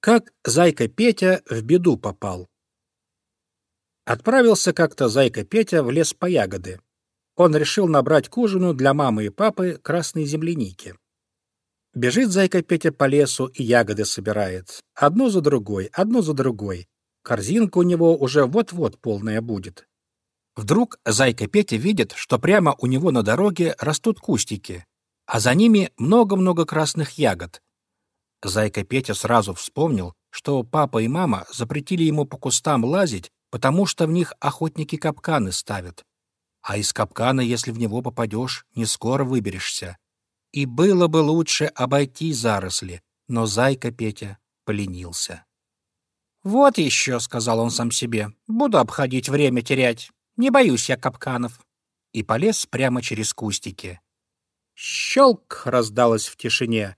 Как зайка Петя в беду попал. Отправился как-то зайка Петя в лес по ягоды. Он решил набрать к ужину для мамы и папы красной земляники. Бежит зайка Петя по лесу и ягоды собирает. Одну за другой, одну за другой. Корзинка у него уже вот-вот полная будет. Вдруг зайка Петя видит, что прямо у него на дороге растут кустики, а за ними много-много красных ягод. Зайка Петя сразу вспомнил, что папа и мама запретили ему по кустам лазить, потому что в них охотники капканы ставят. А из капкана, если в него попадешь, не скоро выберешься. И было бы лучше обойти заросли, но зайка Петя поленился. «Вот еще», — сказал он сам себе, — «буду обходить, время терять. Не боюсь я капканов». И полез прямо через кустики. «Щелк!» — раздалось в тишине.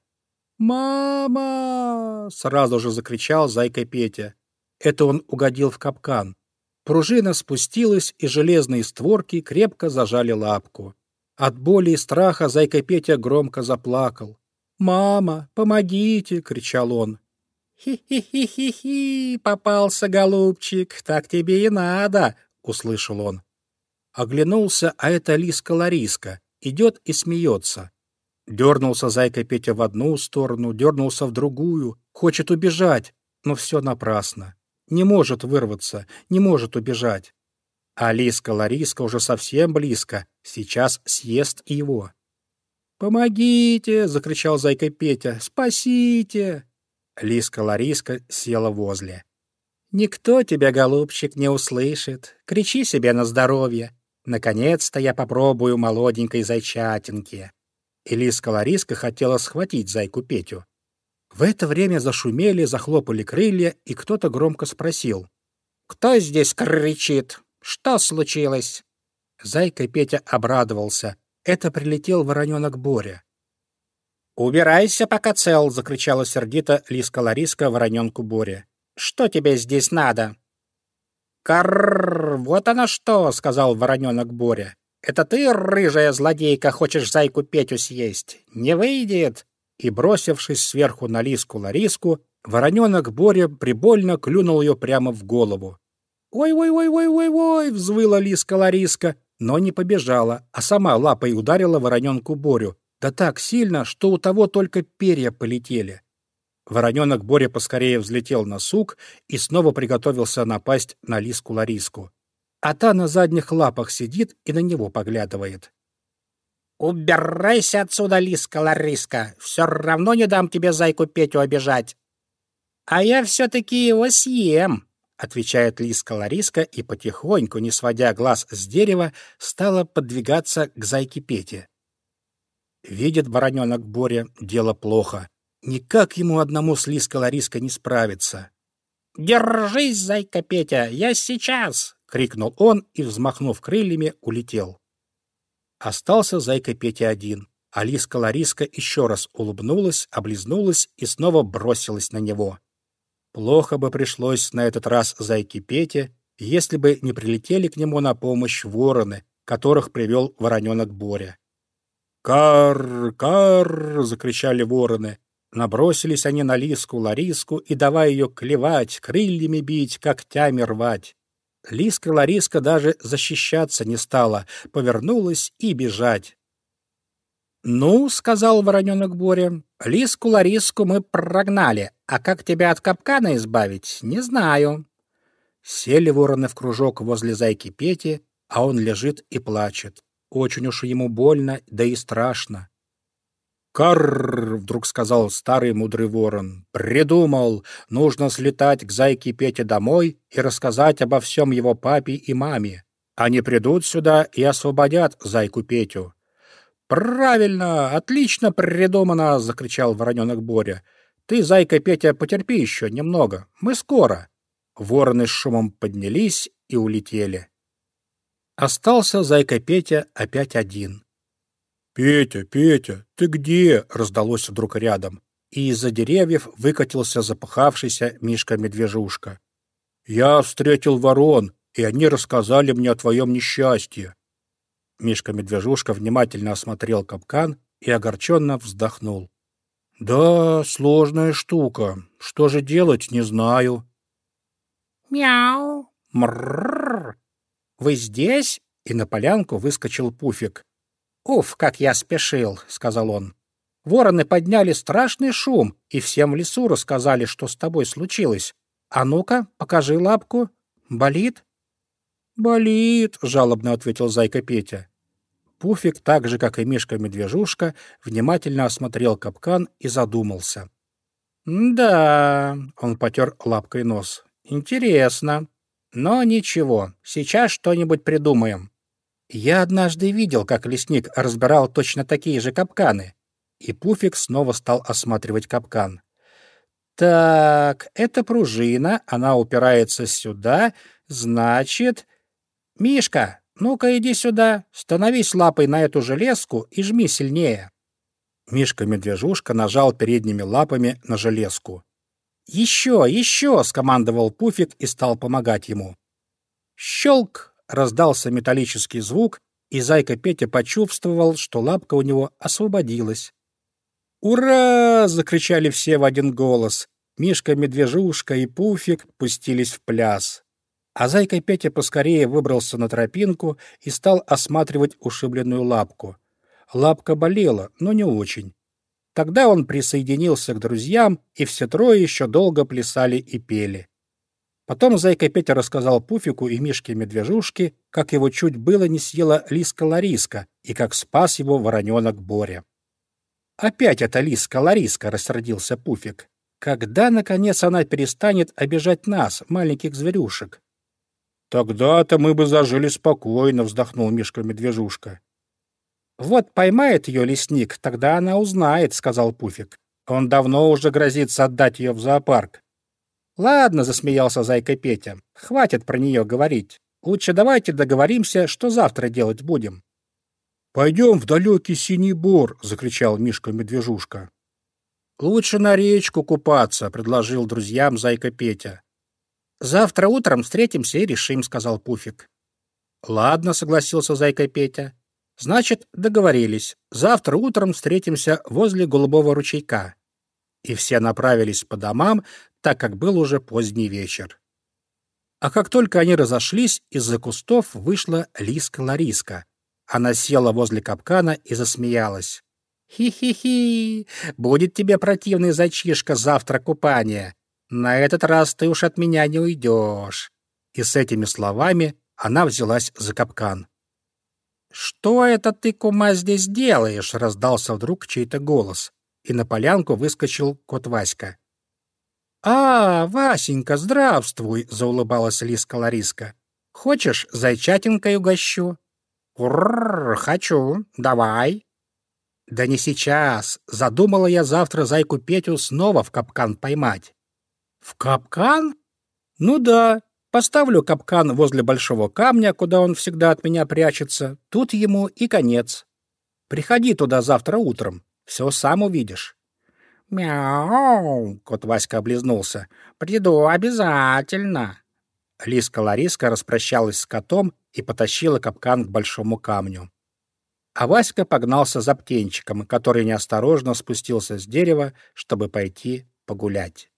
«Мама!» — сразу же закричал зайка Петя. Это он угодил в капкан. Пружина спустилась, и железные створки крепко зажали лапку. От боли и страха зайка Петя громко заплакал. «Мама, помогите!» — кричал он. «Хи-хи-хи-хи-хи! Попался, голубчик! Так тебе и надо!» — услышал он. Оглянулся, а это Лиска-Лариска. Идет и смеется. Дернулся зайка Петя в одну сторону, дернулся в другую. Хочет убежать, но все напрасно. Не может вырваться, не может убежать. А Лиска-Лариска уже совсем близко, сейчас съест его. «Помогите!» — закричал зайка Петя. «Спасите!» Лиска-Лариска села возле. «Никто тебя, голубчик, не услышит. Кричи себе на здоровье. Наконец-то я попробую молоденькой зайчатинки». И Лиска-Лариска хотела схватить зайку Петю. В это время зашумели, захлопали крылья, и кто-то громко спросил: «Кто здесь кричит? Что случилось?» Зайка Петя обрадовался. Это прилетел вороненок Боря. «Убирайся, пока цел!» — закричала сердито Лиска-Лариска вороненку Боре. «Что тебе здесь надо?» «Карр! Вот оно что!» — сказал вороненок Боря. «Это ты, рыжая злодейка, хочешь зайку Петю съесть? Не выйдет!» И, бросившись сверху на Лиску-Лариску, вороненок Боря прибольно клюнул ее прямо в голову. «Ой-ой-ой-ой-ой-ой!» — взвыла Лиска-Лариска, но не побежала, а сама лапой ударила вороненку Борю, да так сильно, что у того только перья полетели. Вороненок Боря поскорее взлетел на сук и снова приготовился напасть на Лиску-Лариску. А та на задних лапах сидит и на него поглядывает. «Убирайся отсюда, Лиска-Лариска! Все равно не дам тебе зайку Петю обижать!» «А я все-таки его съем!» — отвечает Лиска-Лариска и потихоньку, не сводя глаз с дерева, стала подвигаться к зайке Пете. Видит вороненок Боря, дело плохо. Никак ему одному с Лиской-Лариской не справиться. «Держись, зайка Петя, я сейчас!» — крикнул он и, взмахнув крыльями, улетел. Остался зайка Петя один, а Лиска-Лариска еще раз улыбнулась, облизнулась и снова бросилась на него. Плохо бы пришлось на этот раз зайке Пете, если бы не прилетели к нему на помощь вороны, которых привел вороненок Боря. «Карр! Карр!» — закричали вороны. Набросились они на Лиску-Лариску и давай ее клевать, крыльями бить, когтями рвать. Лиска-Лариска даже защищаться не стала, повернулась и бежать. «Ну, — сказал вороненок Боря, — Лиску-Лариску мы прогнали, а как тебя от капкана избавить, не знаю». Сели вороны в кружок возле зайки Пети, а он лежит и плачет. Очень уж ему больно, да и страшно. «Карр!» — вдруг сказал старый мудрый ворон. «Придумал! Нужно слетать к зайке Пете домой и рассказать обо всем его папе и маме. Они придут сюда и освободят зайку Петю». «Правильно! Отлично придумано!» — закричал вороненок Боря. «Ты, зайка Петя, потерпи еще немного. Мы скоро». Вороны с шумом поднялись и улетели. Остался зайка Петя опять один. «Петя, Петя, ты где?» — раздалось вдруг рядом, и из-за деревьев выкатился запыхавшийся Мишка-медвежушка. «Я встретил ворон, и они рассказали мне о твоем несчастье». Мишка-медвежушка внимательно осмотрел капкан и огорченно вздохнул. Да, сложная штука. Что же делать, не знаю. Мяу. Мрррр. Вы здесь? И на полянку выскочил Пуфик. Уф, как я спешил, сказал он. Вороны подняли страшный шум, и всем в лесу рассказали, что с тобой случилось. А ну-ка, покажи лапку. Болит? Болит, жалобно ответил зайка Петя. Пуфик, так же, как и Мишка-медвежушка, внимательно осмотрел капкан и задумался. «Да», — он потер лапкой нос, — «интересно. Но ничего, сейчас что-нибудь придумаем. Я однажды видел, как лесник разбирал точно такие же капканы». И Пуфик снова стал осматривать капкан. «Так, это пружина, она упирается сюда, значит...» «Мишка, ну-ка иди сюда, становись лапой на эту железку и жми сильнее». Мишка-медвежушка нажал передними лапами на железку. «Еще, еще!» — скомандовал Пуфик и стал помогать ему. «Щелк!» — раздался металлический звук, и зайка Петя почувствовал, что лапка у него освободилась. «Ура!» — закричали все в один голос. Мишка-медвежушка и Пуфик пустились в пляс. А зайка Петя поскорее выбрался на тропинку и стал осматривать ушибленную лапку. Лапка болела, но не очень. Тогда он присоединился к друзьям, и все трое еще долго плясали и пели. Потом зайка Петя рассказал Пуфику и Мишке-медвежушке, как его чуть было не съела лиска-лариска и как спас его вороненок Боря. «Опять эта лиска-лариска!» — рассердился Пуфик. «Когда, наконец, она перестанет обижать нас, маленьких зверюшек?» «Тогда-то мы бы зажили спокойно», — вздохнул Мишка-медвежушка. «Вот поймает ее лесник, тогда она узнает», — сказал Пуфик. «Он давно уже грозится отдать ее в зоопарк». «Ладно», — засмеялся зайка Петя, — «хватит про нее говорить. Лучше давайте договоримся, что завтра делать будем». «Пойдем в далекий синий бор», — закричал Мишка-медвежушка. «Лучше на речку купаться», — предложил друзьям зайка Петя. «Завтра утром встретимся и решим», — сказал Пуфик. «Ладно», — согласился зайка Петя. «Значит, договорились. Завтра утром встретимся возле голубого ручейка». И все направились по домам, так как был уже поздний вечер. А как только они разошлись, из-за кустов вышла лиска-лариска. Она села возле капкана и засмеялась. «Хи-хи-хи! Будет тебе, противный зайчишка, завтра купание. На этот раз ты уж от меня не уйдешь». И с этими словами она взялась за капкан. «Что это ты, кума, здесь делаешь?» — раздался вдруг чей-то голос, и на полянку выскочил кот Васька. «А, Васенька, здравствуй!» — заулыбалась лиска-лариска. «Хочешь, зайчатинкой угощу?» «Уррр, хочу, давай!» «Да не сейчас. Задумала я завтра зайку Петю снова в капкан поймать». «В капкан?» «Ну да. Поставлю капкан возле большого камня, куда он всегда от меня прячется. Тут ему и конец. Приходи туда завтра утром. Все сам увидишь». «Мяу!» — кот Васька облизнулся. «Приду обязательно». Лиска-лариска распрощалась с котом и потащила капкан к большому камню. А Васька погнался за птенчиком, который неосторожно спустился с дерева, чтобы пойти погулять.